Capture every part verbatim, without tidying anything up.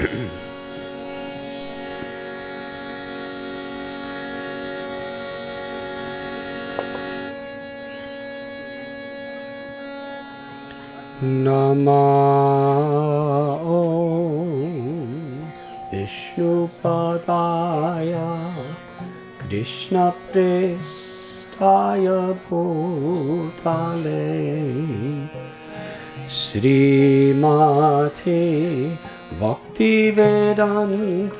नमो विष्णुपदाय कृष्णप्रेष्ठाय भूतले श्रीमते भक्तिवेदान्त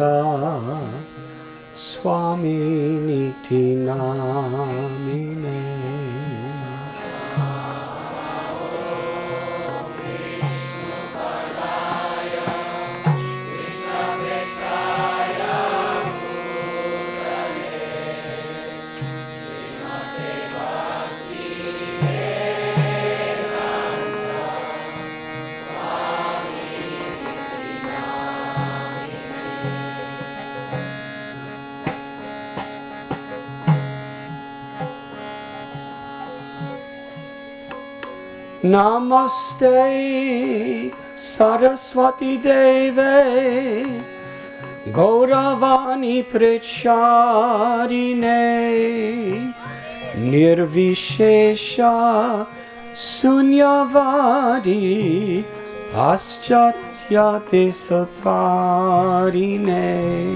स्वामिनिति नामिने। नमस्ते सरस्वती देवे गौरवाणी प्रचारिणे निर्विशेष शून्यवादी पाश्चात्य देशतारिणे।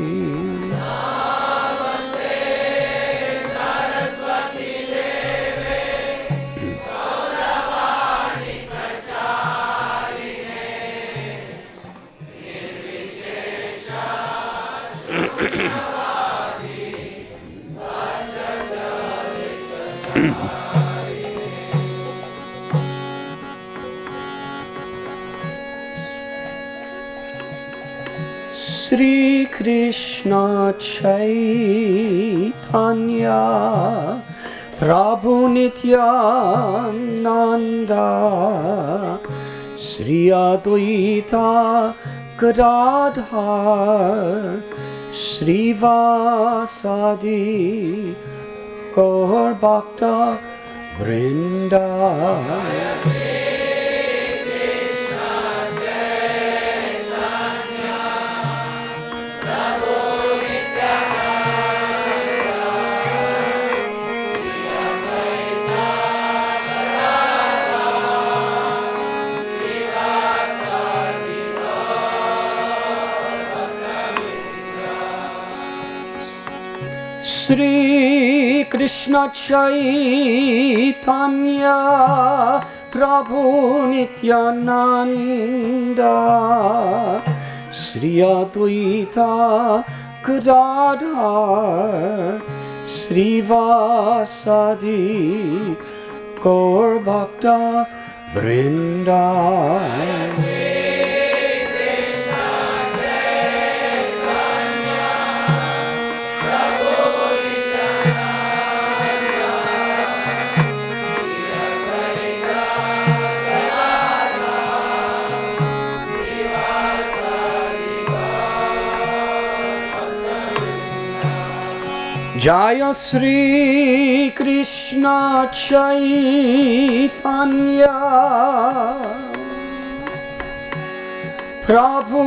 Shri Krishna Chaitanya Prabhu Nityananda Shri Advaita Gadadhar Shri Vasadi Gaur Bhakta Vrinda. Shri Krishna Chaitanya Prabhu Nityananda Shri Advaita Gadadhar Shri Vasadi Gaur Bhakta Vrinda. Jaya Shri Krishna Chaitanya Prabhu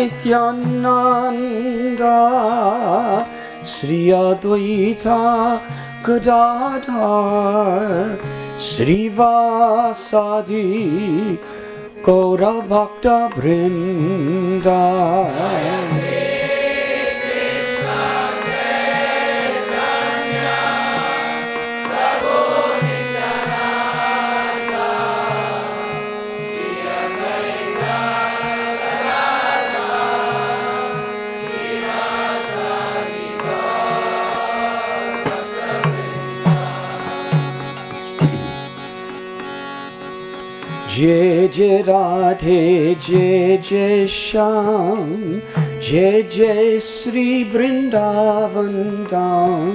Nityananda Shri Advaita Gadadhar Shri Vasadi Gaura Bhakta Vrinda. Jai Jai Radhe Jai Jai Shyam Jai Jai Shri Vrindavan Dham.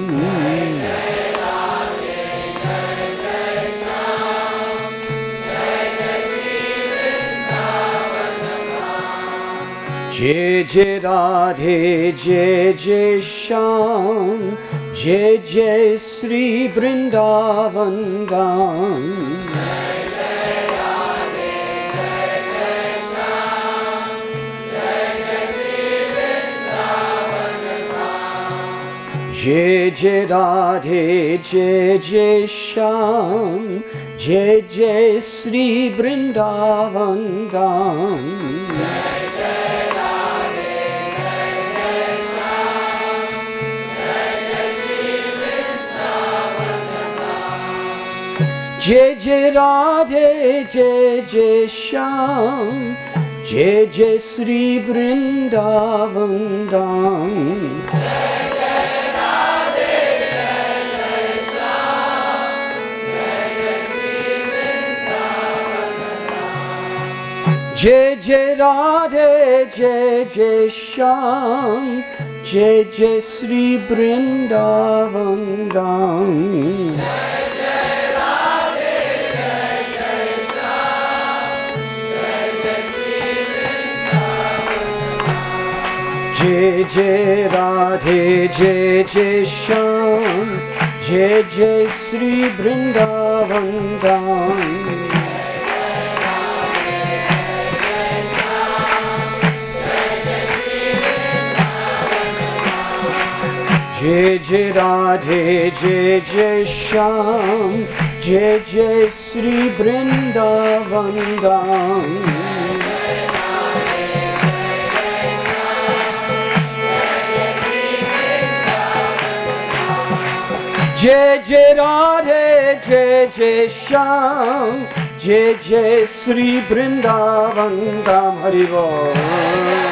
Jai Jai Radhe Jai Jai Shyam Jai Jai Shri Vrindavan Dham. Jai जय जय राधे जय जय श्याम जय जय श्री वृंदावन धाम जय जय राधे जय जय श्याम जय जय श्री वृंदावन धाम जय जय राधे जय जय श्याम जय जय श्री वृंदावन धाम जय जय राधे जय जय श्याम जय जय श्री वृंदावन धाम जय जय राधे जय जय श्याम जय जय श्री वृंदावन जय जय राधे जय जय श्याम जय जय श्री वृंदावन धाम जय जय राधे जय जय श्याम जय जय श्री वृंदावन धाम जय जय राधे जय जय श्याम जय जय श्री वृंदावन धाम हरि बोल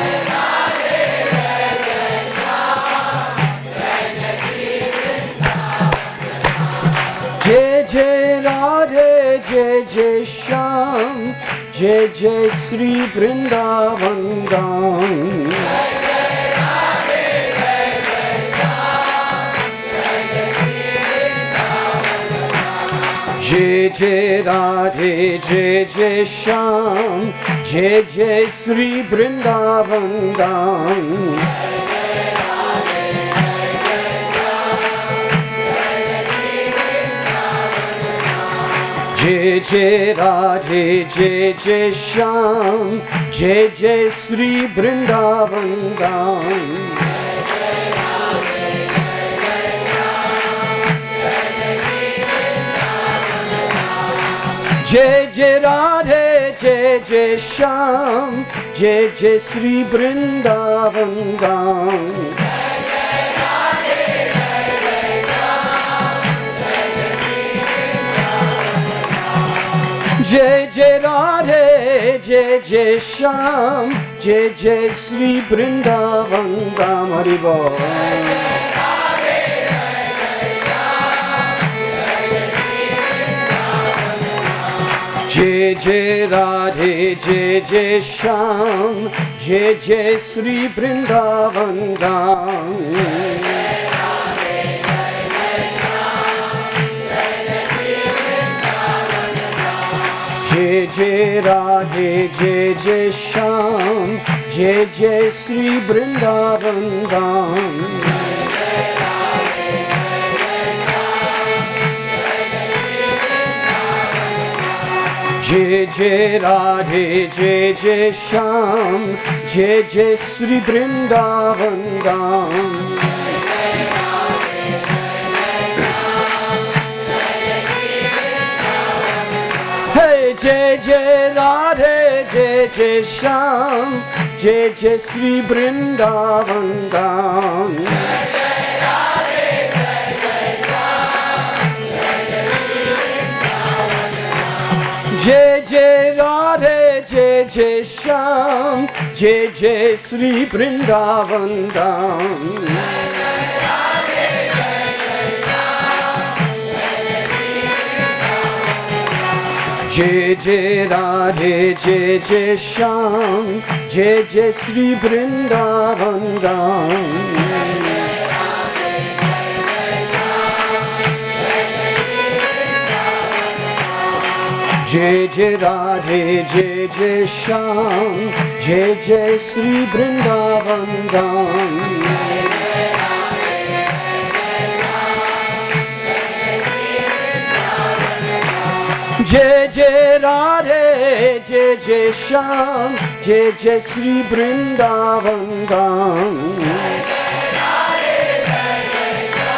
जय जय राधे जय जय श्याम जय जय श्री वृंदावन धाम जय जय राधे जय जय श्याम जय जय श्री वृंदावन जय जय राधे जय जय श्याम जय जय श्री वृंदावन धाम जय जय राधे जय जय श्याम जय जय श्री वृंदावन धाम जय जय राधे जय जय श्याम जय जय श्री वृंदावन धाम जय जय राधे जय जय श्याम जय जय श्री वृंदावन धाम हरि बोल जय जय राधे जय जय श्याम जय जय श्री वृंदावन धाम जय जय राधे जय जय श्याम जय जय श्री वृंदावन धाम जय जय राधे जय जय श्याम जय जय श्री वृंदावन धाम जय जय राधे जय जय श्याम जय जय श्री वृंदावन धाम जय जय राधे जय जय श्याम जय जय श्री वृंदावन धाम जय जय राधे जय जय श्याम जय जय श्री वृंदावन धाम जय जय राधे जय जय श्याम जय जय श्री वृंदावन धाम जय जय राधे जय जय श्याम जय जय श्री वृंदावन धाम जय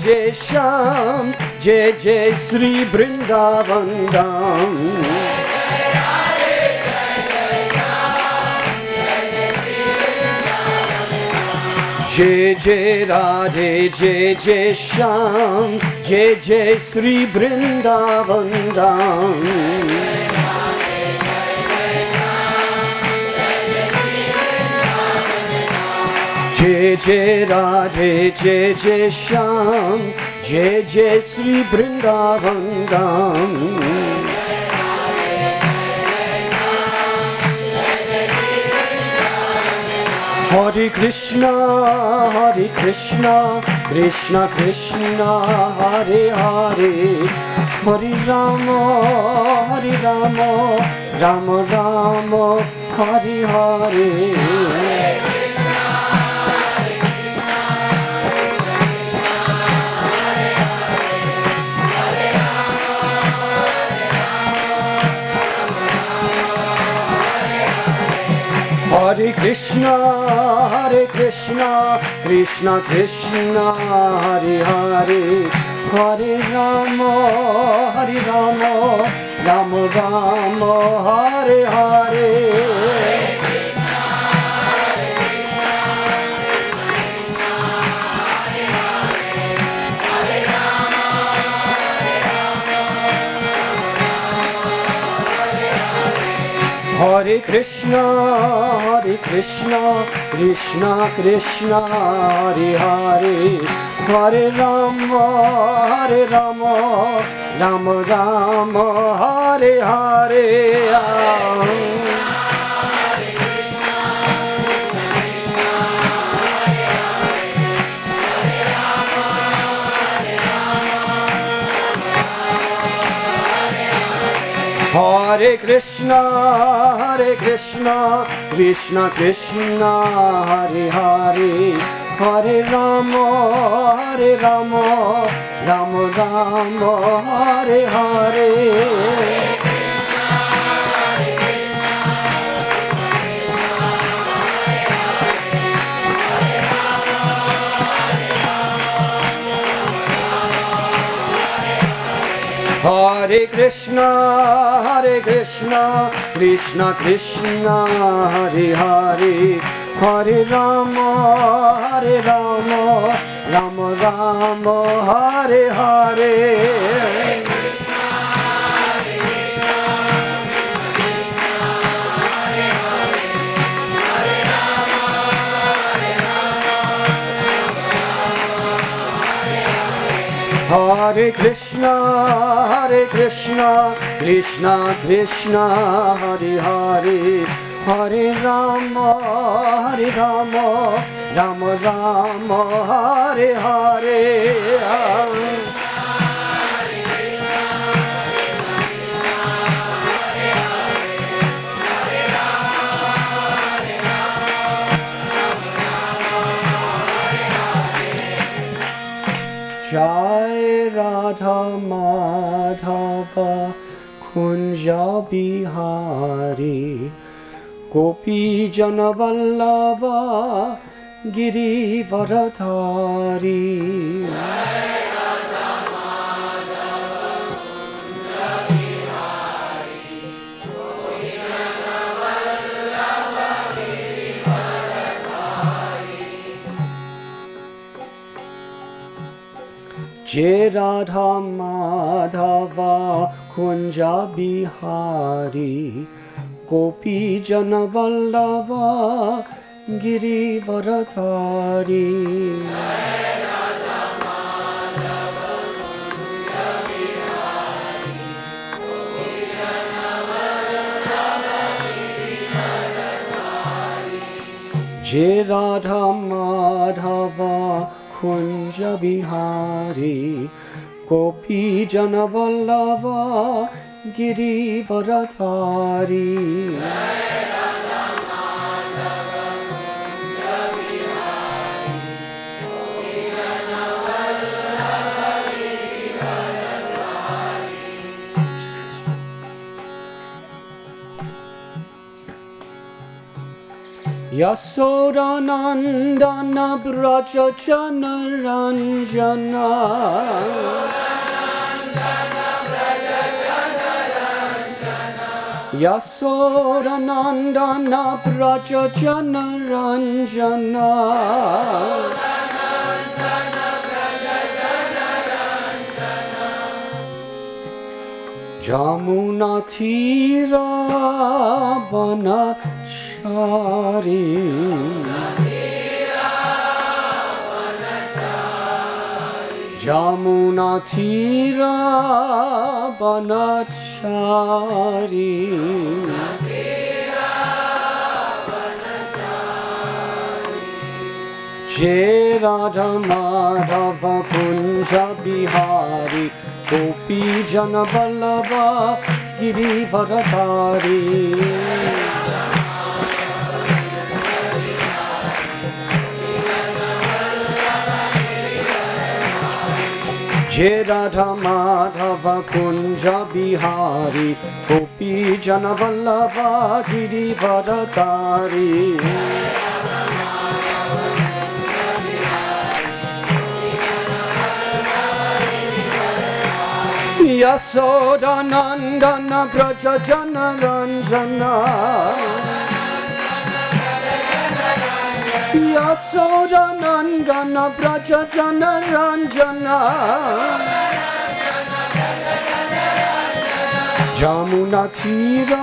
जय श्याम जय जय श्री वृंदावन धाम जय जय राधे जय जय श्याम जय जय श्री वृंदावन धाम जय जय राधे जय जय श्याम जय जय श्री वृंदावन धाम Hare Krishna, Hare Krishna, Krishna Krishna, Hare Hare, Hare Rama, Hare Rama, Rama Rama, Hare Hare. Hare Krishna, Hare Krishna, Krishna Krishna, Hare Hare, Hare Rama, Hare Rama, Rama Rama, Hare Hare. Hare Krishna, Hare Krishna, Krishna Krishna, Hare Hare, Hare Rama, Hare Rama, Rama Rama, Hare Hare. Hare Krishna, Hare Krishna, Krishna Krishna, Hare Hare, Hare Rama, Hare Rama, Rama Rama, Hare Hare. Hare Krishna, Hare Krishna, Krishna Krishna, Hare Hare, Hare Rama, Hare Rama, Rama Rama, Hare Hare. Hare Krishna, Hare Krishna, Krishna Krishna, Hare Hare, Hare Rama, Hare Rama, Rama Rama, Hare Hare. Jai Radha Madhava Kunja Bihari Gopi Jana Vallabha Giri Varadhari. Jai Radha Madhava Kunja Bihari Gopi Jana Vallabha Giri Varadhari. Jai Radha Madhava Kunja Bihari Gopi Jana Vallabha Giri Varadhari. Yasodanandana Braja Jana Ranjana Yasodanandana Braja Jana Ranjana Jamuna Tira Vanachari Jamuna Tira Vanachari Jai Radha Madhava Kunja Bihari Gopi Jana Vallabha Girivardhari Jai Radha Madhava Kunja Bihari Gopi Jana Vallabha Girivardhari Yasodanandana Braja Jana Ranjana Yasodanandana Braja Jana Ranjana Jamuna Tira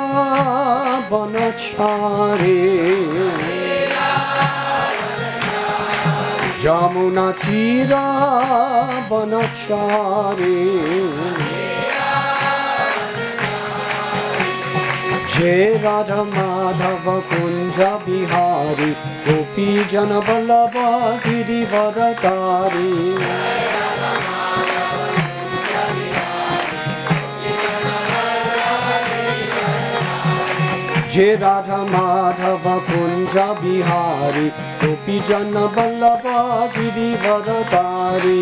Vanachari Jamuna Tira Vanachari Jai Radha Madhava Kunja Bihari Gopi Jana Vallabha Girivardhari Jai Radha Madhava Kunja Bihari Gopi Jana Vallabha Girivardhari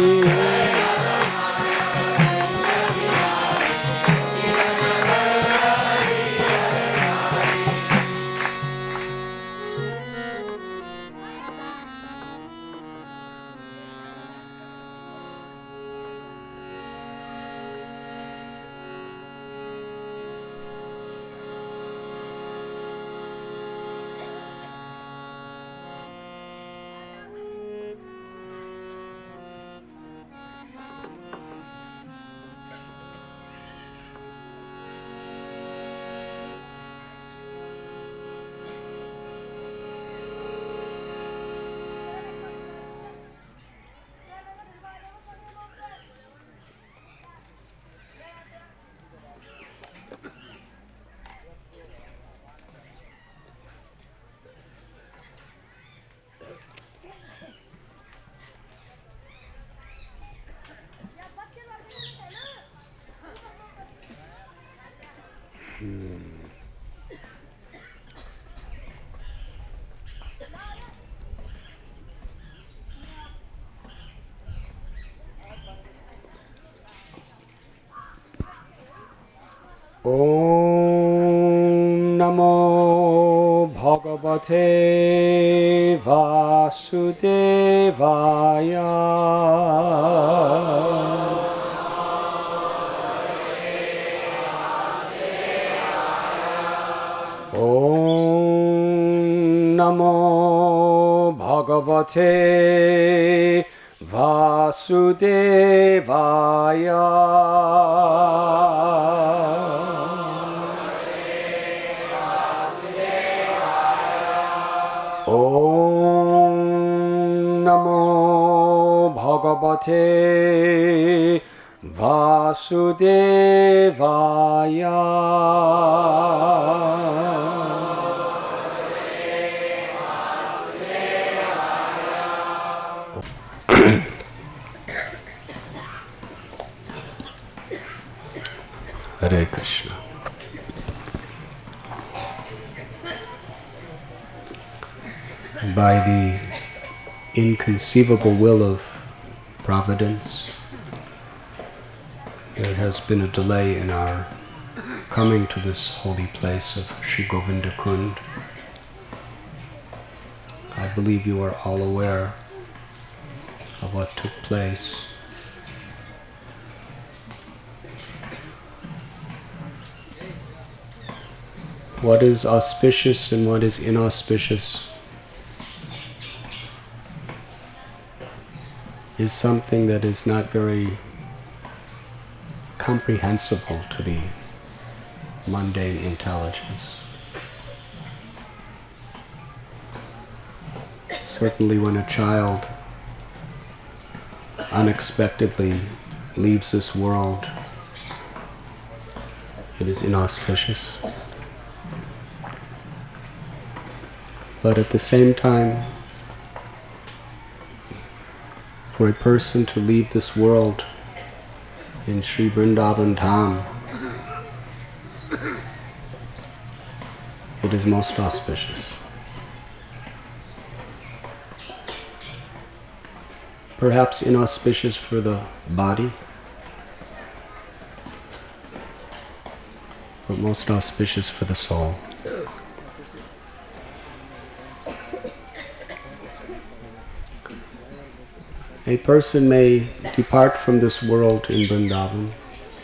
Om Namo Bhagavate Vasudevaya Om Namo Bhagavate Vasudevaya Om Namo Bhagavate Vasudevaya Hare Krishna. By the inconceivable will of Providence, there has been a delay in our coming to this holy place of Sri Govinda Kund. I believe you are all aware of what took place. What is auspicious and what is inauspicious is something that is not very comprehensible to the mundane intelligence. Certainly when a child unexpectedly leaves this world, it is inauspicious. But at the same time, for a person to leave this world in Sri Vrindavan Dham, it is most auspicious. Perhaps inauspicious for the body, but most auspicious for the soul. A person may depart from this world in Vrindavan.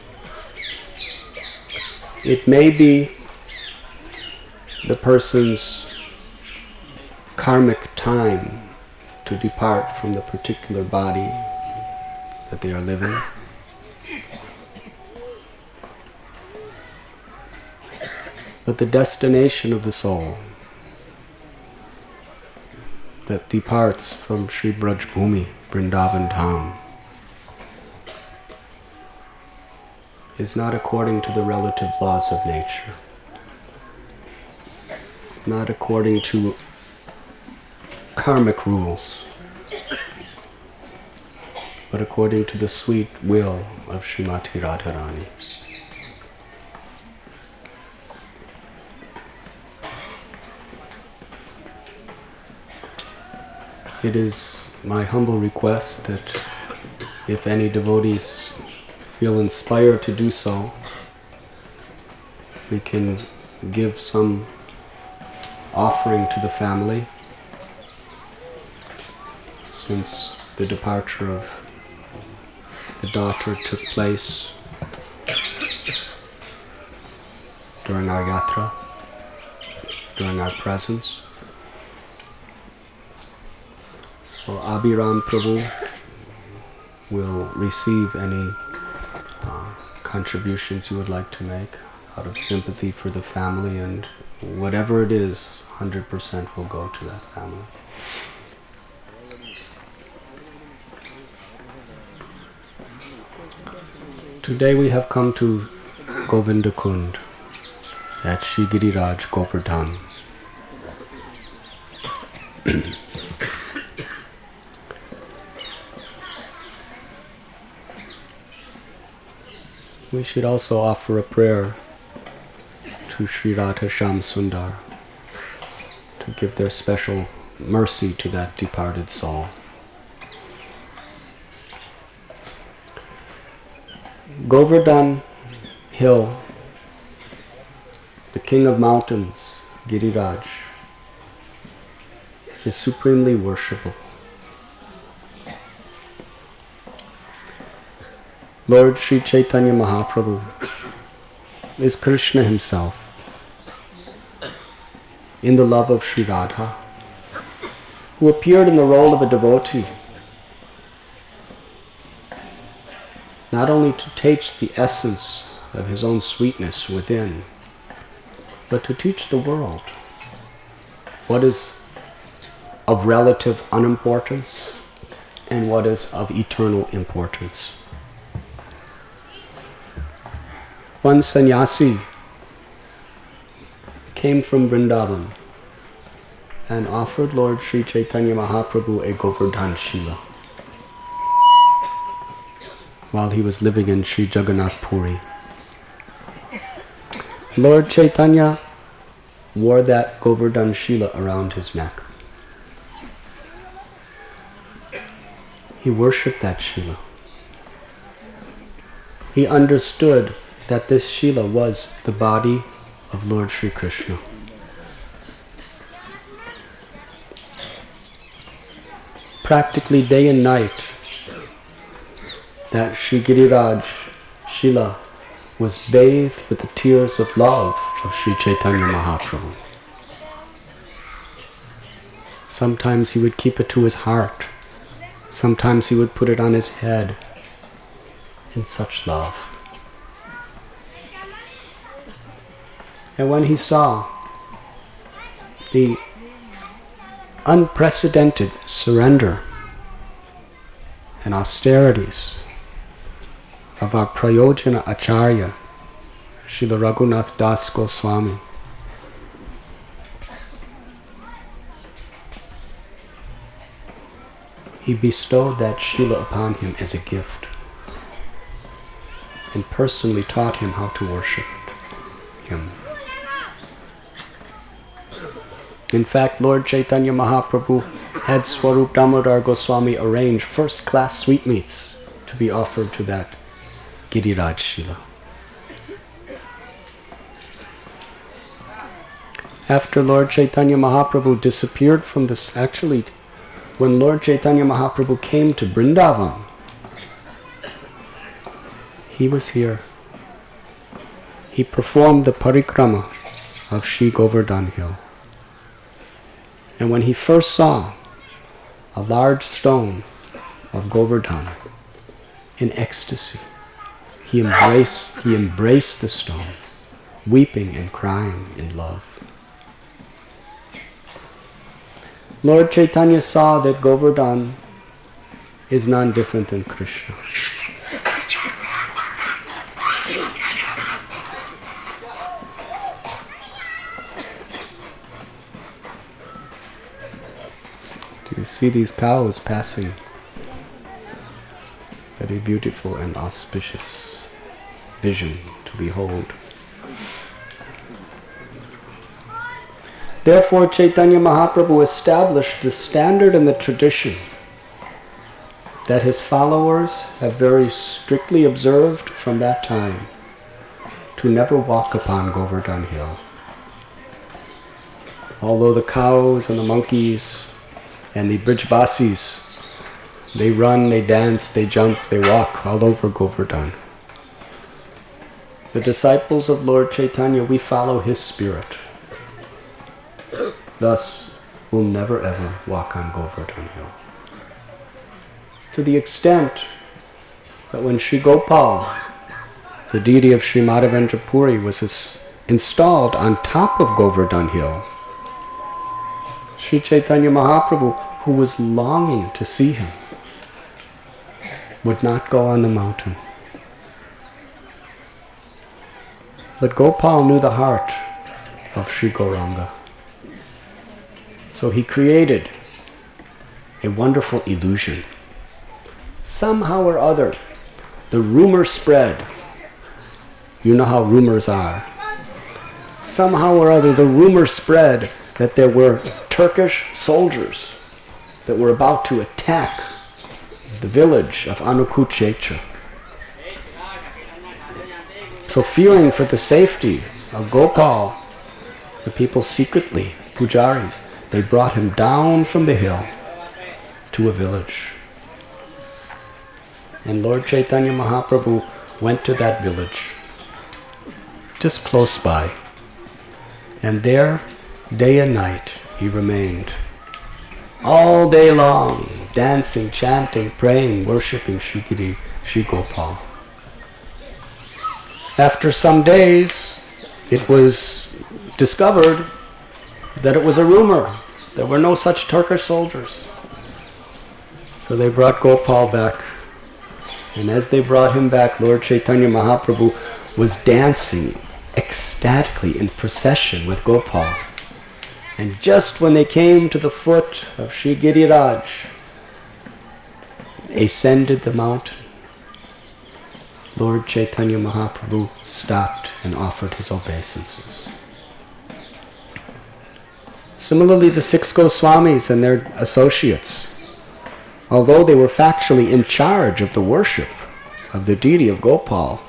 It may be the person's karmic time to depart from the particular body that they are living. But the destination of the soul that departs from Sri Braj Bhumi, Vrindavan Dham, is not according to the relative laws of nature, not according to karmic rules, but according to the sweet will of Srimati Radharani. It is my humble request that if any devotees feel inspired to do so, we can give some offering to the family, since the departure of the daughter took place during our yatra, during our presence. So Abhiram Prabhu will receive any uh, contributions you would like to make out of sympathy for the family, and whatever it is, one hundred percent will go to that family. Today we have come to Govinda Kund at Shri Giriraj Govardhan. We should also offer a prayer to Sri Radha Shyam Sundar to give their special mercy to that departed soul. Govardhan Hill, the king of mountains, Giriraj, is supremely worshipable. Lord Sri Chaitanya Mahaprabhu is Krishna himself in the love of Sri Radha, who appeared in the role of a devotee, not only to teach the essence of his own sweetness within, but to teach the world what is of relative unimportance and what is of eternal importance. One sannyasi came from Vrindavan and offered Lord Sri Chaitanya Mahaprabhu a Govardhan Shila while he was living in Sri Jagannath Puri. Lord Chaitanya wore that Govardhan Shila around his neck. He worshipped that Shila. He understood that this Shila was the body of Lord Sri Krishna. practically day and night that Sri Giriraj Shila was bathed with the tears of love of Sri Chaitanya Mahaprabhu. Sometimes he would keep it to his heart. Sometimes he would put it on his head in such love. And when he saw the unprecedented surrender and austerities of our Prayojana Acharya, Srila Raghunath Das Goswami, he bestowed that Shila upon him as a gift and personally taught him how to worship him. In fact, Lord Chaitanya Mahaprabhu had Swarup Damodar Goswami arrange first-class sweetmeats to be offered to that Giriraj Shila. After Lord Chaitanya Mahaprabhu disappeared from this, actually, when Lord Chaitanya Mahaprabhu came to Vrindavan, he was here. He performed the parikrama of Sri Govardhan Hill. And when he first saw a large stone of Govardhan in ecstasy, he embraced, he embraced the stone, weeping and crying in love. Lord Chaitanya saw that Govardhan is none different than Krishna. Do you see these cows passing? Very beautiful and auspicious vision to behold. Therefore, Chaitanya Mahaprabhu established the standard and the tradition that his followers have very strictly observed from that time, to never walk upon Govardhan Hill. Although the cows and the monkeys and the Brijbasis, they run, they dance, they jump, they walk all over Govardhan. The disciples of Lord Chaitanya, we follow his spirit. Thus, we'll never ever walk on Govardhan Hill. To the extent that when Sri Gopal, the deity of Sri Madhavendra Puri, was installed on top of Govardhan Hill, Sri Chaitanya Mahaprabhu, who was longing to see him, would not go on the mountain. But Gopal knew the heart of Sri Gauranga. So he created a wonderful illusion. Somehow or other, the rumor spread. You know how rumors are. Somehow or other, the rumor spread that there were Turkish soldiers that were about to attack the village of Anukuchetra. So fearing for the safety of Gopal, the people secretly, pujaris, they brought him down from the hill to a village. And Lord Chaitanya Mahaprabhu went to that village, just close by. And there, day and night, he remained. All day long, dancing, chanting, praying, worshipping Shri Giri, Shri Gopal. After some days, it was discovered that it was a rumor. There were no such Turkish soldiers. So they brought Gopal back. And as they brought him back, Lord Chaitanya Mahaprabhu was dancing ecstatically in procession with Gopal. And just when they came to the foot of Sri Giriraj, ascended the mountain, Lord Chaitanya Mahaprabhu stopped and offered his obeisances. Similarly, the six Goswamis and their associates, although they were factually in charge of the worship of the deity of Gopal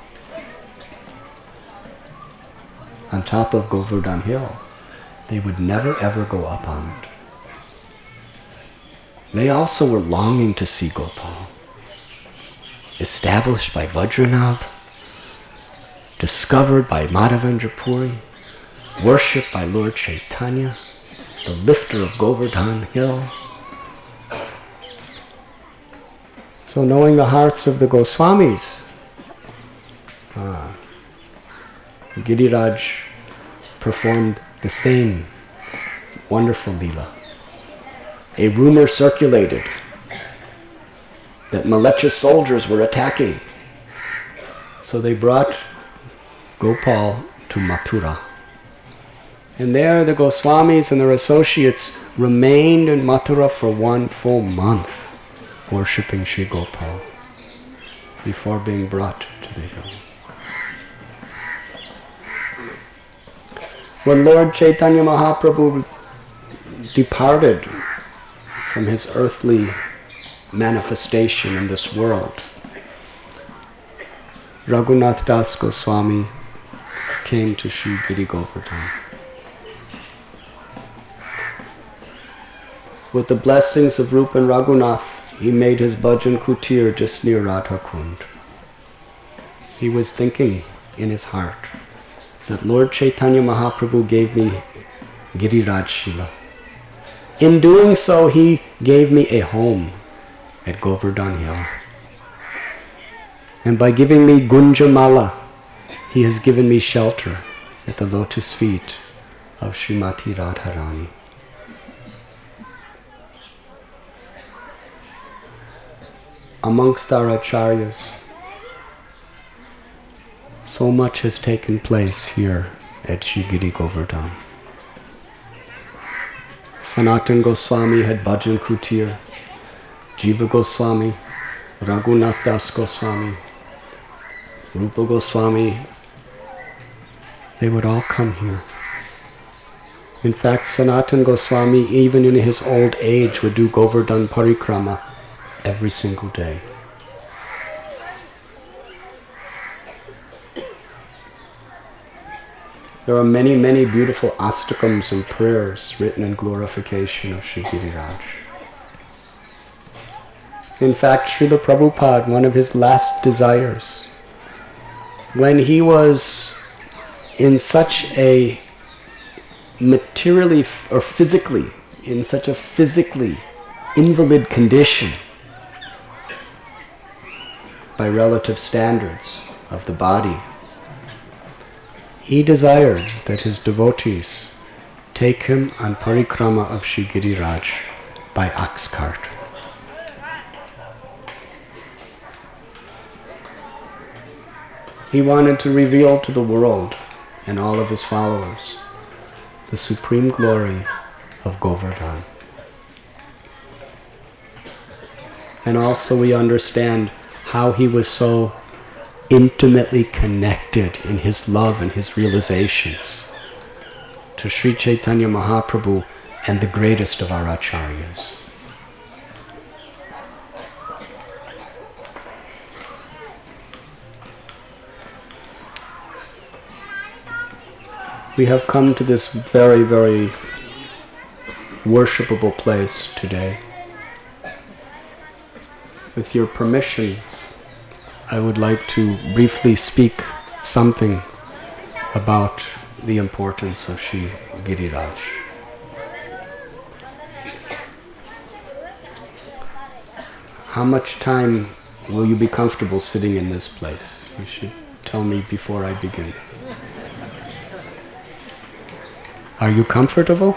on top of Govardhan Hill, they would never ever go up on it. they also were longing to see Gopal. Established by Vajranabh, discovered by Madhavendra Puri, worshipped by Lord Chaitanya, the lifter of Govardhan Hill. So knowing the hearts of the Goswamis, ah, Giriraj performed the same wonderful Leela. A rumor circulated that Malecha soldiers were attacking. So they brought Gopal to Mathura. And there the Goswamis and their associates remained in Mathura for one full month, worshipping Sri Gopal, before being brought to the hill. When Lord Chaitanya Mahaprabhu departed from his earthly manifestation in this world, Raghunath Das Goswami came to Sri Giri Govardhan. With the blessings of Rupa and Raghunath, he made his bhajan kutir just near Radha Kund. He was thinking in his heart that Lord Chaitanya Mahaprabhu gave me Giriraj Shila. In doing so, he gave me a home at Govardhan Hill. And by giving me Gunjamala, he has given me shelter at the lotus feet of Srimati Radharani. Amongst our acharyas, so much has taken place here at Sri Giri Govardhan. Sanatan Goswami had Bhajan Kutir, Jiva Goswami, Raghunath Das Goswami, Rupa Goswami. They would all come here. In fact, Sanatan Goswami, even in his old age, would do Govardhan Parikrama every single day. There are many, many beautiful astakams and prayers written in glorification of Sri Giriraj. In fact, Srila Prabhupada, one of his last desires, when he was in such a materially or physically, in such a physically invalid condition, by relative standards of the body, he desired that his devotees take him on parikrama of Sri Giriraj by ox cart. He wanted to reveal to the world and all of his followers the supreme glory of Govardhan. And also we understand how he was so intimately connected in his love and his realizations to Sri Chaitanya Mahaprabhu and the greatest of our acharyas. We have come to this very, very worshipable place today. With your permission, I would like to briefly speak something about the importance of Sri Giriraj. How much time will you be comfortable sitting in this place? You should tell me before I begin. Are you comfortable?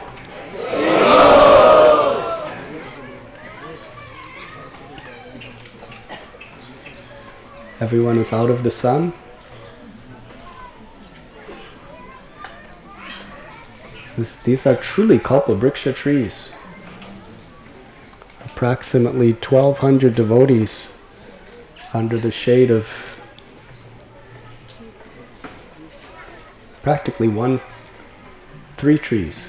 Everyone is out of the sun? This, these are truly Kalpavriksha trees. Approximately twelve hundred devotees under the shade of practically one, three trees.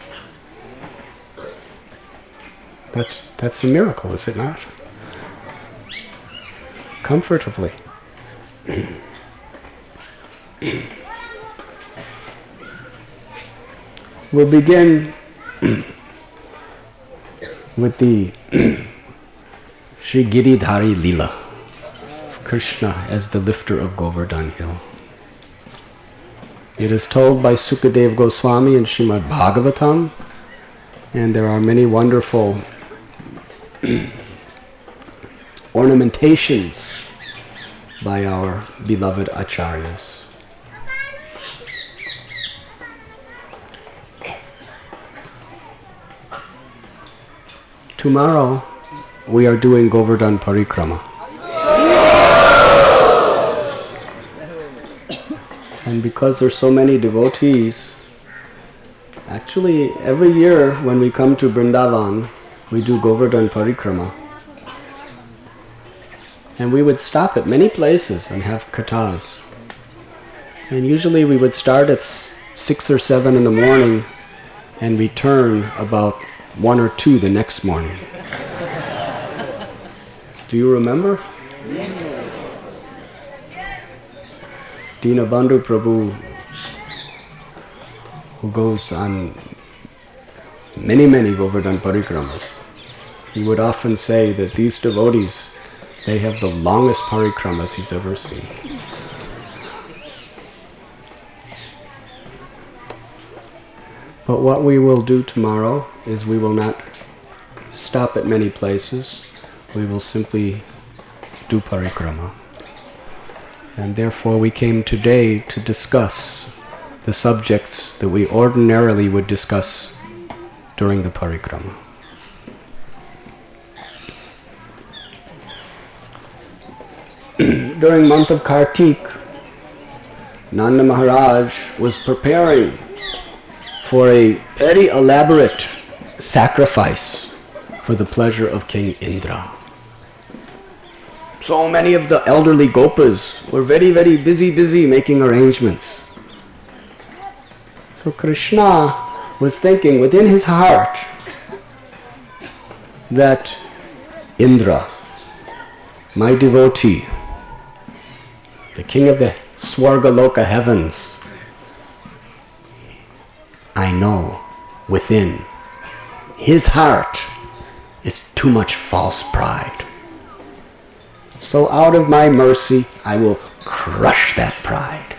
That, that's a miracle, is it not? Comfortably. We'll begin with the Shri Giridhari Leela, Krishna as the lifter of Govardhan Hill. It is told by Sukadev Goswami in Srimad Bhagavatam, and there are many wonderful ornamentations by our beloved acharyas. Tomorrow we are doing Govardhan Parikrama. And because there's so many devotees, actually every year when we come to Vrindavan, we do Govardhan Parikrama. And we would stop at many places and have kathas. And usually we would start at six or seven in the morning and return about one or two the next morning. Do you remember? Dinabandhu Prabhu, who goes on many, many Govardhan Parikramas, he would often say that these devotees, they have the longest parikramas he's ever seen. But what we will do tomorrow is we will not stop at many places. We will simply do parikrama. And therefore we came today to discuss the subjects that we ordinarily would discuss during the parikrama. During month of Kartik, Nanda Maharaj was preparing for a very elaborate sacrifice for the pleasure of King Indra. So many of the elderly gopas were very, very busy, busy making arrangements. So Krishna was thinking within his heart that Indra, my devotee, the king of the Swargaloka heavens, I know within his heart is too much false pride. So out of my mercy, I will crush that pride.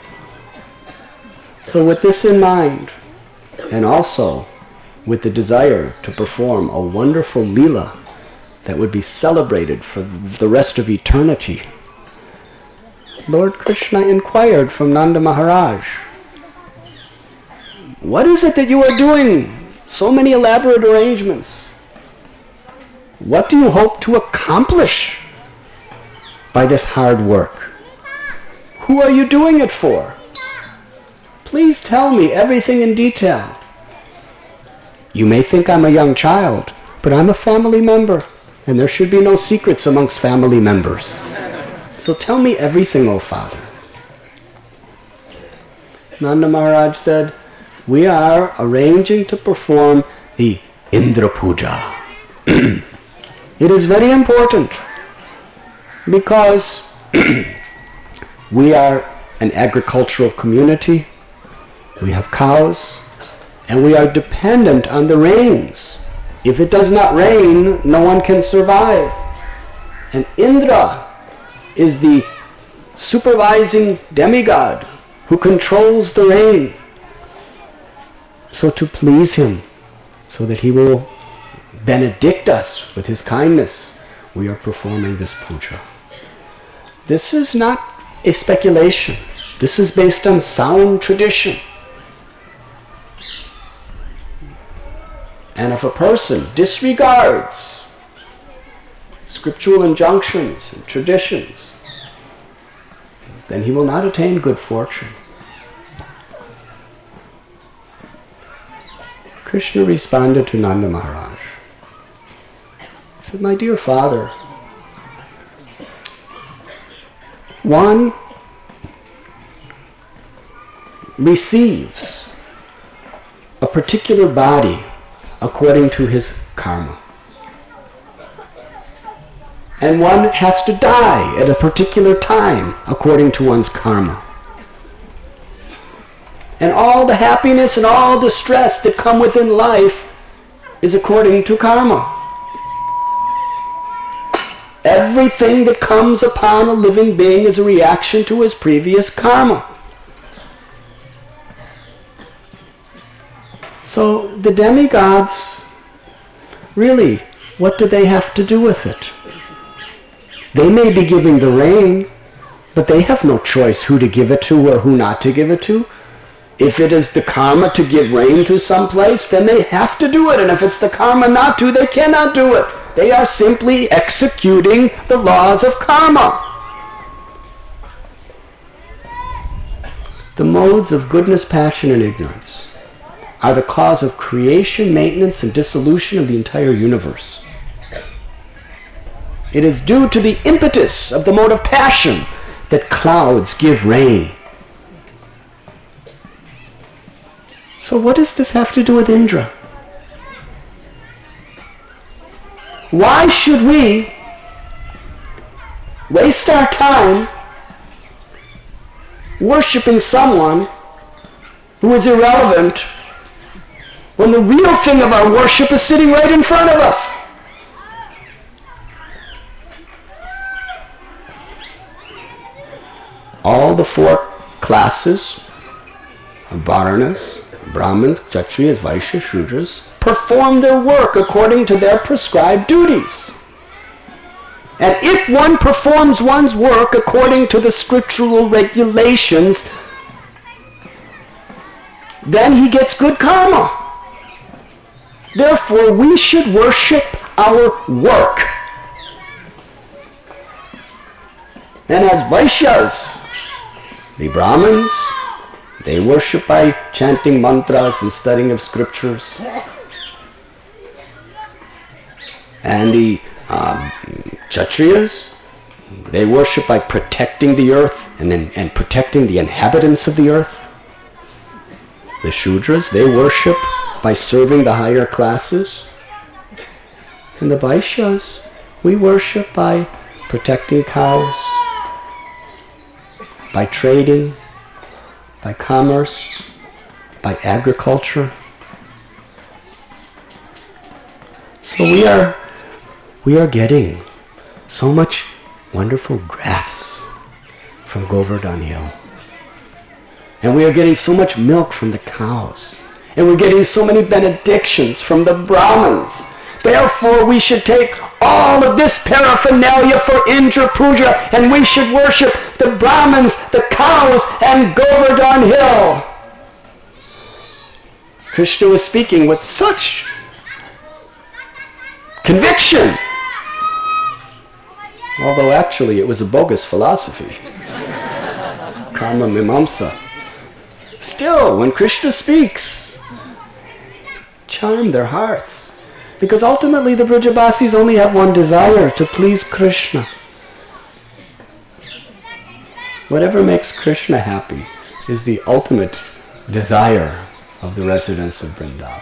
So with this in mind, and also with the desire to perform a wonderful Leela that would be celebrated for the rest of eternity, Lord Krishna inquired from Nanda Maharaj, what is it that you are doing? So many elaborate arrangements. What do you hope to accomplish by this hard work? Who are you doing it for? Please tell me everything in detail. You may think I'm a young child, but I'm a family member, and there should be no secrets amongst family members. So tell me everything, O Father. Nanda Maharaj said, we are arranging to perform the Indra Puja. It is very important because we are an agricultural community, we have cows, and we are dependent on the rains. If it does not rain, no one can survive. And Indra is the supervising demigod who controls the rain. So to please him, so that he will benedict us with his kindness, we are performing this puja. This is not a speculation. This is based on sound tradition. And if a person disregards scriptural injunctions and traditions, then he will not attain good fortune. Krishna responded to Nanda Maharaj. He said, my dear father, one receives a particular body according to his karma. And one has to die at a particular time according to one's karma. And all the happiness and all the stress that come within life is according to karma. Everything that comes upon a living being is a reaction to his previous karma. So the demigods, really, what do they have to do with it? They may be giving the rain, but they have no choice who to give it to or who not to give it to. If it is the karma to give rain to some place, then they have to do it. And if it's the karma not to, they cannot do it. They are simply executing the laws of karma. The modes of goodness, passion, and ignorance are the cause of creation, maintenance, and dissolution of the entire universe. It is due to the impetus of the mode of passion that clouds give rain. So what does this have to do with Indra? Why should we waste our time worshiping someone who is irrelevant when the real thing of our worship is sitting right in front of us? All the four classes of Varnas, Brahmins, Kshatriyas, Vaishyas, Shudras, perform their work according to their prescribed duties. And if one performs one's work according to the scriptural regulations, then he gets good karma. Therefore, we should worship our work. And as Vaishyas, the Brahmins, they worship by chanting mantras and studying of scriptures. And the um, Kshatriyas, they worship by protecting the earth and, and protecting the inhabitants of the earth. The Shudras, they worship by serving the higher classes. And the Vaishyas, we worship by protecting cows, by trading, by commerce, by agriculture. So we are, we are getting so much wonderful grass from Govardhan Hill. And we are getting so much milk from the cows. And we're getting so many benedictions from the Brahmins. Therefore, we should take all of this paraphernalia for Indra Puja, and we should worship the Brahmins, the cows, and Govardhan Hill. Krishna was speaking with such conviction, although actually it was a bogus philosophy. Karma Mimamsa. Still, when Krishna speaks, charm their hearts. Because ultimately the Brajabasis only have one desire, to please Krishna. Whatever makes Krishna happy is the ultimate desire of the residents of Vrindavan.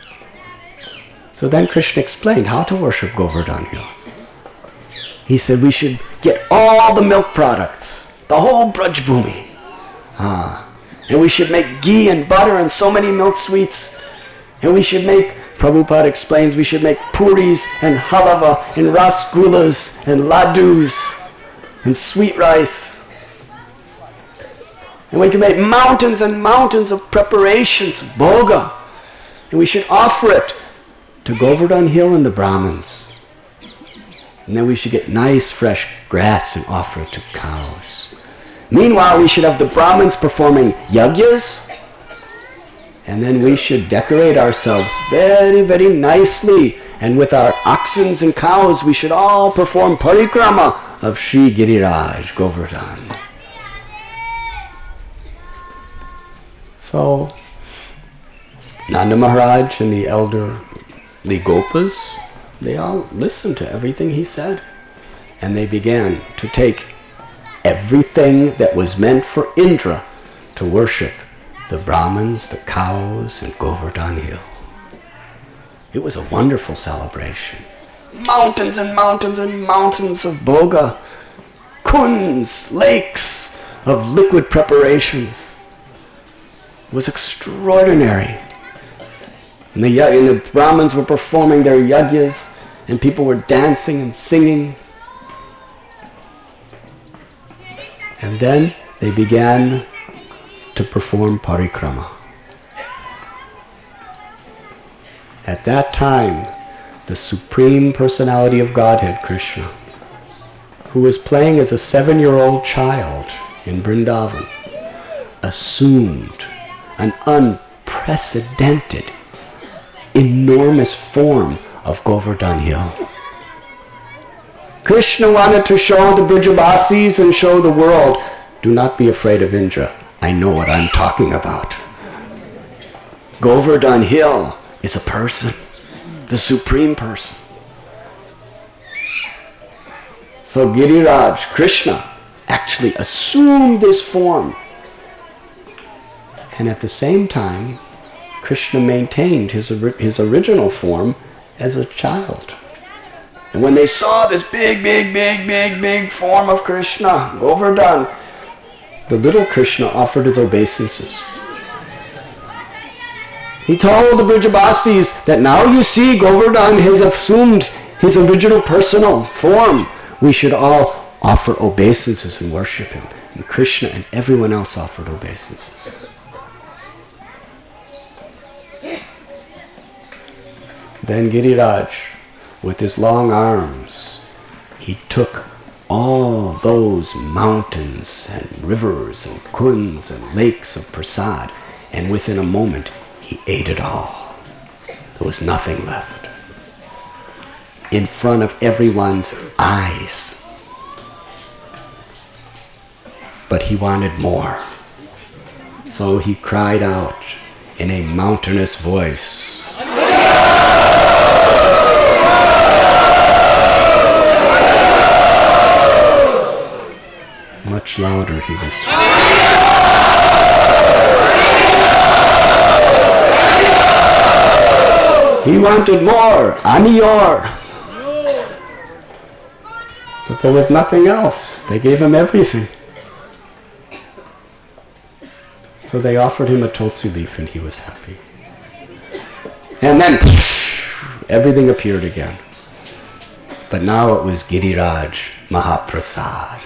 So then Krishna explained how to worship Govardhan Hill. He said we should get all the milk products, the whole Braj Bhumi. Ah. And we should make ghee and butter and so many milk sweets. And we should make, Prabhupada explains, we should make puris and halava and rasgullas and ladus and sweet rice. And we can make mountains and mountains of preparations, bhoga. And we should offer it to Govardhan Hill and the Brahmins. And then we should get nice fresh grass and offer it to cows. Meanwhile, we should have the Brahmins performing yagyas, and then we should decorate ourselves very, very nicely. And with our oxen and cows, we should all perform parikrama of Sri Giriraj Govardhan. So, Nanda Maharaj and the elder the Gopas, they all listened to everything he said. And they began to take everything that was meant for Indra to worship the Brahmins, the cows, and Govardhan Hill. It was a wonderful celebration. Mountains and mountains and mountains of bhoga, kunds, lakes of liquid preparations. It was extraordinary. And the, and the Brahmins were performing their yagyas, and people were dancing and singing. And then they began to perform parikrama. At that time, the Supreme Personality of Godhead, Krishna, who was playing as a seven-year-old child in Vrindavan, assumed an unprecedented, enormous form of Govardhan Hill. Krishna wanted to show the Brijabasis and show the world, do not be afraid of Indra. I know what I'm talking about. Govardhan Hill is a person, the Supreme Person. So Giriraj, Krishna, actually assumed this form. And at the same time, Krishna maintained his, his original form as a child. And when they saw this big, big, big, big, big form of Krishna, Govardhan, the little Krishna offered his obeisances. He told the Brijabasis that now you see Govardhan has assumed his original personal form. We should all offer obeisances and worship him. And Krishna and everyone else offered obeisances. Then Giriraj, with his long arms, he took all those mountains and rivers and kunds and lakes of prasad, and within a moment he ate it all. There was nothing left. In front of everyone's eyes. But he wanted more. So he cried out in a mountainous voice, much louder he was. He wanted more, Aniyor. But there was nothing else. They gave him everything. So they offered him a tulsi leaf and he was happy. And then everything appeared again. But now it was Giriraj Mahaprasad.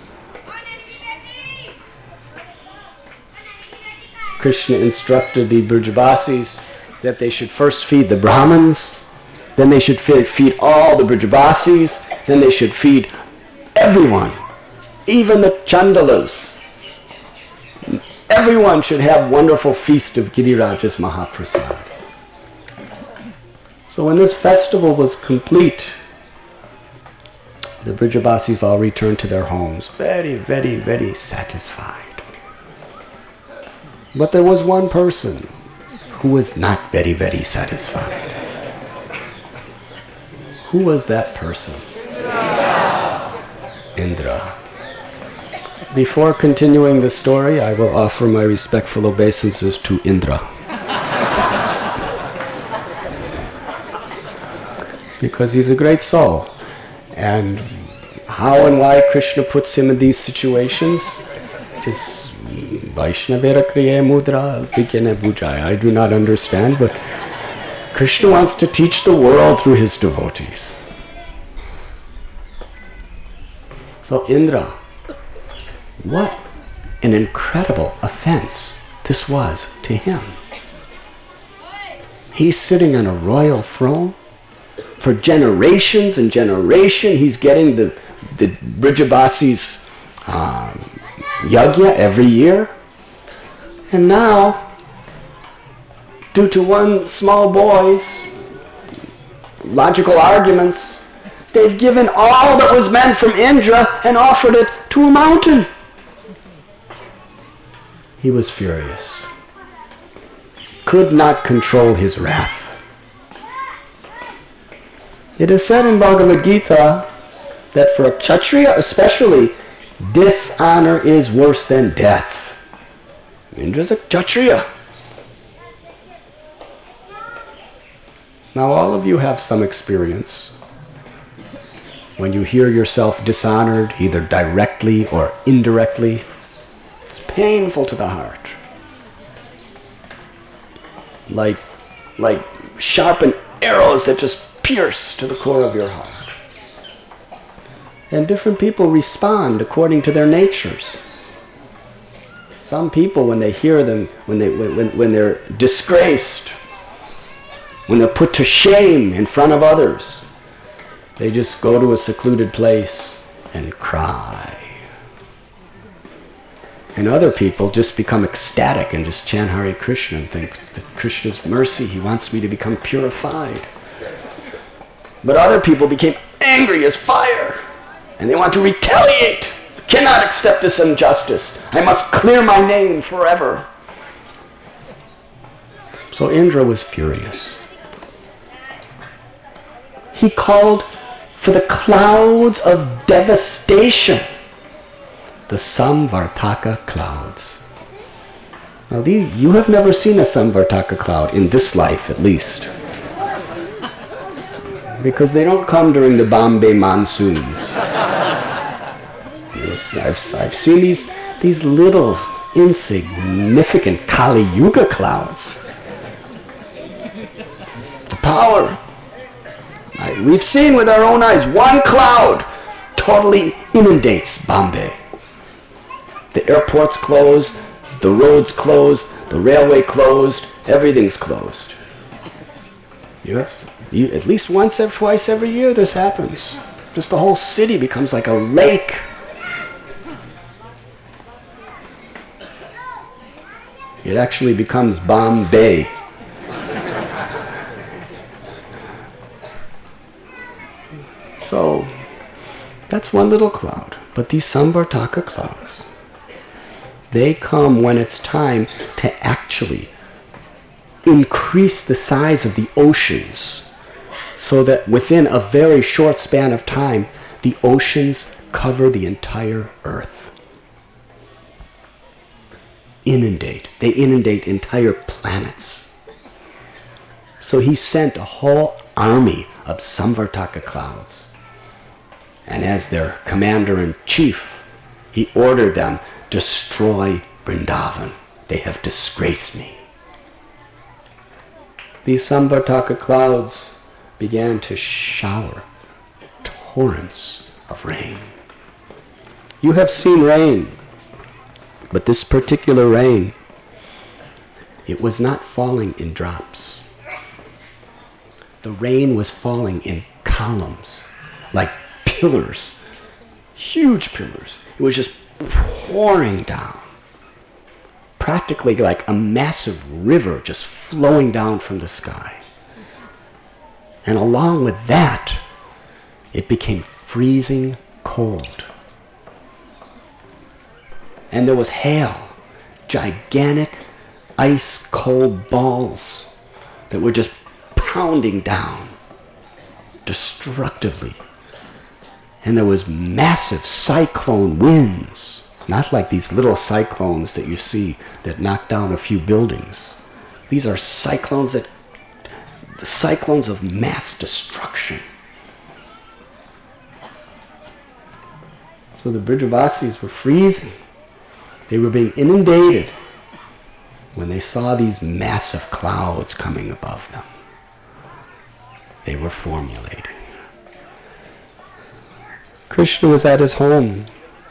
Krishna instructed the Brijabasis that they should first feed the Brahmins, then they should feed, feed all the Brijabasis, then they should feed everyone, even the Chandalas. Everyone should have wonderful feast of Giriraj's Mahaprasad. So when this festival was complete, the Brijabasis all returned to their homes, very, very, very satisfied. But there was one person who was not very, very satisfied. Who was that person? Indra. Indra. Before continuing the story, I will offer my respectful obeisances to Indra. Because he's a great soul. And how and why Krishna puts him in these situations is Vaishnavera kriya mudra bikene bujaya. I do not understand, but Krishna wants to teach the world through his devotees. So Indra, what an incredible offense this was to him. He's sitting on a royal throne. For generations and generation, he's getting the, the Brijabasis um, yajna every year. And now, due to one small boy's logical arguments, they've given all that was meant from Indra and offered it to a mountain. He was furious. Could not control his wrath. It is said in Bhagavad Gita that for a Kshatriya especially, dishonor is worse than death. Indra's a Kshatriya. Now all of you have some experience when you hear yourself dishonored, either directly or indirectly. It's painful to the heart. Like, like sharpen arrows that just pierce to the core of your heart. And different people respond according to their natures. Some people, when they hear them, when, they, when, when they're disgraced, when they're put to shame in front of others, they just go to a secluded place and cry. And other people just become ecstatic and just chant Hare Krishna and think that Krishna's mercy, he wants me to become purified. But other people became angry as fire and they want to retaliate. I cannot accept this injustice. I must clear my name forever. So Indra was furious. He called for the clouds of devastation, the Samvartaka clouds. Now, these, you have never seen a Samvartaka cloud, in this life at least, because they don't come during the Bombay monsoons. I've, I've seen these, these little insignificant Kali Yuga clouds. The power. I, we've seen with our own eyes, one cloud totally inundates Bombay. The airport's closed, the roads closed, the railway closed, everything's closed. You have, you, at least once or twice every year this happens. Just the whole city becomes like a lake. It actually becomes Bombay. So, that's one little cloud. But these Samvartaka clouds, they come when it's time to actually increase the size of the oceans so that within a very short span of time, the oceans cover the entire earth. Inundate. They inundate entire planets. So he sent a whole army of Samvartaka clouds. And as their commander-in-chief, he ordered them, destroy Vrindavan. They have disgraced me. These Samvartaka clouds began to shower torrents of rain. You have seen rain, but this particular rain, it was not falling in drops. The rain was falling in columns, like pillars, huge pillars. It was just pouring down, practically like a massive river just flowing down from the sky. And along with that, it became freezing cold. And there was hail, gigantic ice cold balls that were just pounding down destructively. And there was massive cyclone winds, not like these little cyclones that you see that knock down a few buildings. These are cyclones that, the cyclones of mass destruction. So the Brijabasis were freezing. They were being inundated when they saw these massive clouds coming above them. They were formulating. Krishna was at his home,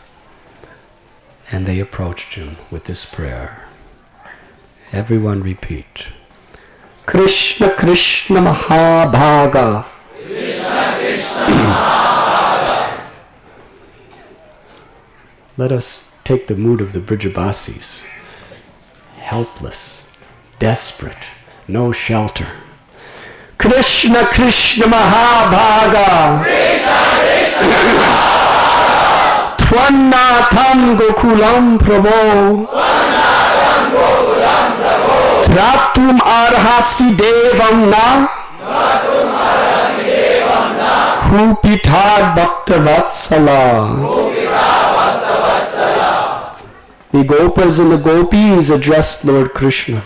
and they approached him with this prayer. Everyone repeat. Krishna Krishna Mahabhaga. Krishna Krishna Mahabhaga. Let us take the mood of the Brijabasis. Helpless, desperate, no shelter. Krishna Krishna Mahabhaga. Krishna Krishna Mahabhaga. Tvannatham Gokulam Prabho. Tvannatham Gokulam Prabho. Tratum arhasi devam na. Tratum arhasi devam na. Kupitad Bhakta Vatsala. Kupitad Bhakta Vatsala. The Gopas and the Gopis addressed Lord Krishna.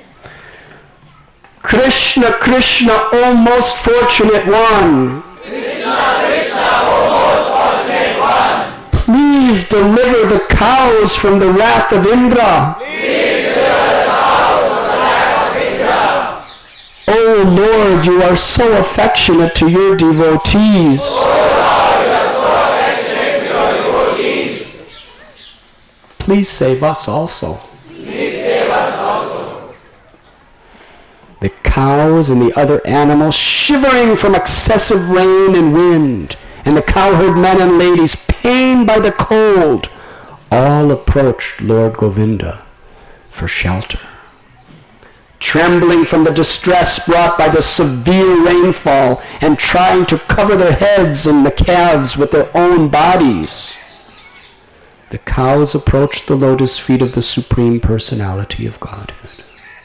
Krishna, Krishna, O most fortunate one. Krishna, Krishna, O most fortunate one. Please deliver the cows from the wrath of Indra. Please deliver the cows from the wrath of Indra. O Lord, you are so affectionate to your devotees. O Lord, you are so affectionate to your devotees. Please save us also. Please save us also. The cows and the other animals shivering from excessive rain and wind, and the cowherd men and ladies pained by the cold, all approached Lord Govinda for shelter. Trembling from the distress brought by the severe rainfall and trying to cover their heads and the calves with their own bodies, the cows approached the lotus feet of the Supreme Personality of Godhead.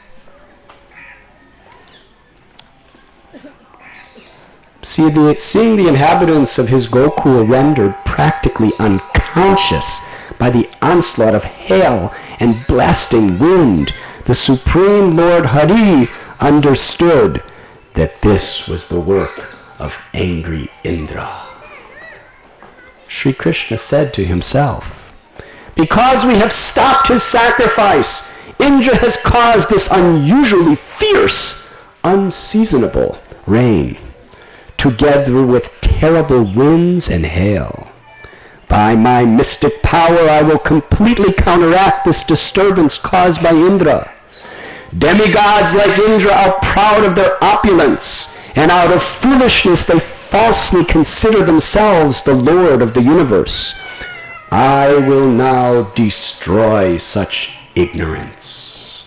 See the, seeing the inhabitants of his Gokul rendered practically unconscious by the onslaught of hail and blasting wind, the Supreme Lord Hari understood that this was the work of angry Indra. Sri Krishna said to himself, because we have stopped his sacrifice, Indra has caused this unusually fierce, unseasonable rain, together with terrible winds and hail. By my mystic power, I will completely counteract this disturbance caused by Indra. Demigods like Indra are proud of their opulence, and out of foolishness they falsely consider themselves the Lord of the universe. I will now destroy such ignorance.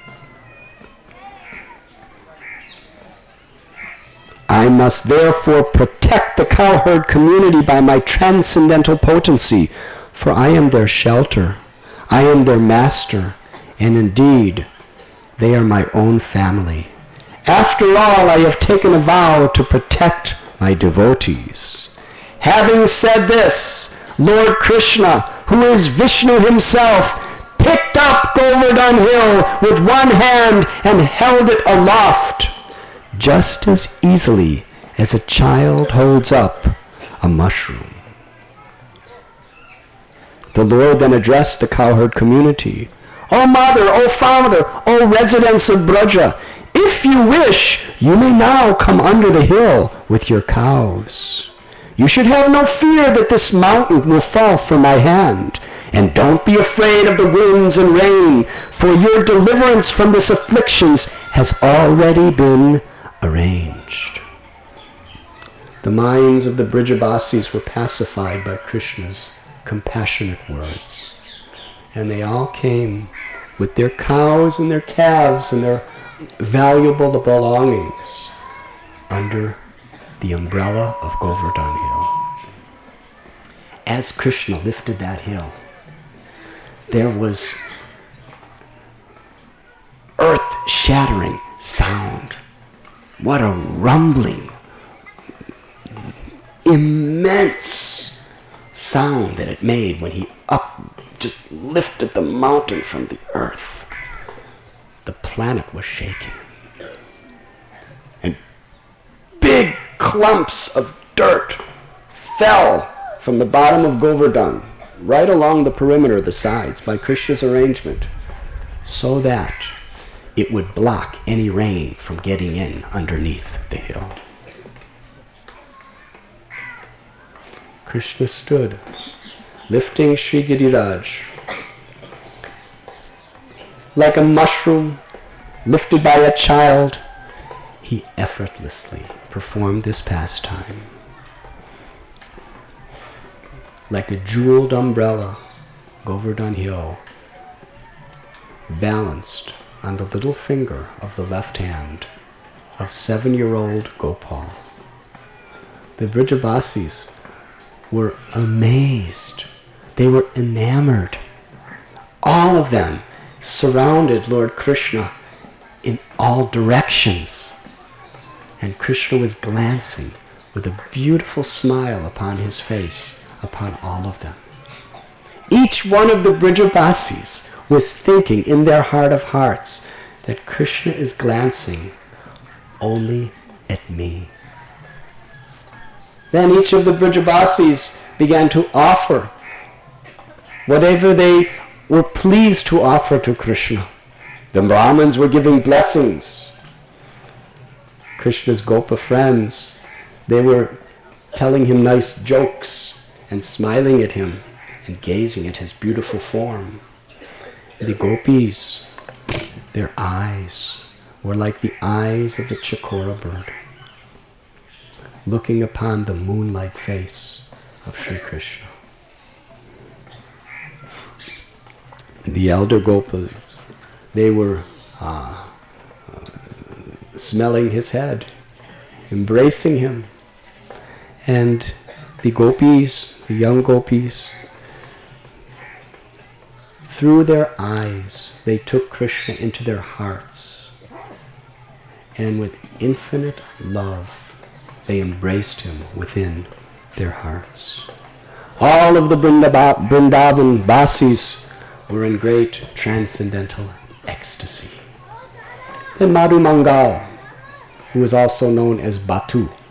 I must therefore protect the cowherd community by my transcendental potency, for I am their shelter, I am their master, and indeed, they are my own family. After all, I have taken a vow to protect my devotees. Having said this, Lord Krishna, who is Vishnu himself, picked up Govardhan Hill with one hand and held it aloft, just as easily as a child holds up a mushroom. The Lord then addressed the cowherd community. O mother, O father, O residents of Braja, if you wish, you may now come under the hill with your cows. You should have no fear that this mountain will fall from my hand. And don't be afraid of the winds and rain, for your deliverance from this afflictions has already been arranged. The minds of the Brijabasis were pacified by Krishna's compassionate words. And they all came with their cows and their calves and their valuable belongings under the umbrella of Govardhan Hill. As Krishna lifted that hill, there was earth-shattering sound. What a rumbling, immense sound that it made when he up just lifted the mountain from the earth. The planet was shaking. And big clumps of dirt fell from the bottom of Govardhan right along the perimeter of the sides by Krishna's arrangement, so that it would block any rain from getting in underneath the hill. Krishna stood, lifting Sri Giriraj, like a mushroom lifted by a child. He effortlessly performed this pastime. Like a jeweled umbrella, Govardhan Hill balanced on the little finger of the left hand of seven-year-old Gopal. The Brijabasis were amazed. They were enamored. All of them surrounded Lord Krishna in all directions. And Krishna was glancing with a beautiful smile upon his face upon all of them. Each one of the Brijabasis was thinking in their heart of hearts that Krishna is glancing only at me. Then each of the Brijabasis began to offer whatever they were pleased to offer to Krishna. The Brahmins were giving blessings. Krishna's Gopa friends, they were telling him nice jokes and smiling at him and gazing at his beautiful form. The gopis, their eyes were like the eyes of the chakora bird, looking upon the moon-like face of Sri Krishna. The elder gopas, they were uh, uh, smelling his head, embracing him. And the gopis, the young gopis, through their eyes, they took Krishna into their hearts. And with infinite love, they embraced him within their hearts. All of the Vrindava- Vrindavan Vasis were in great transcendental ecstasy. Then Madhu Mangal, who was also known as Batu,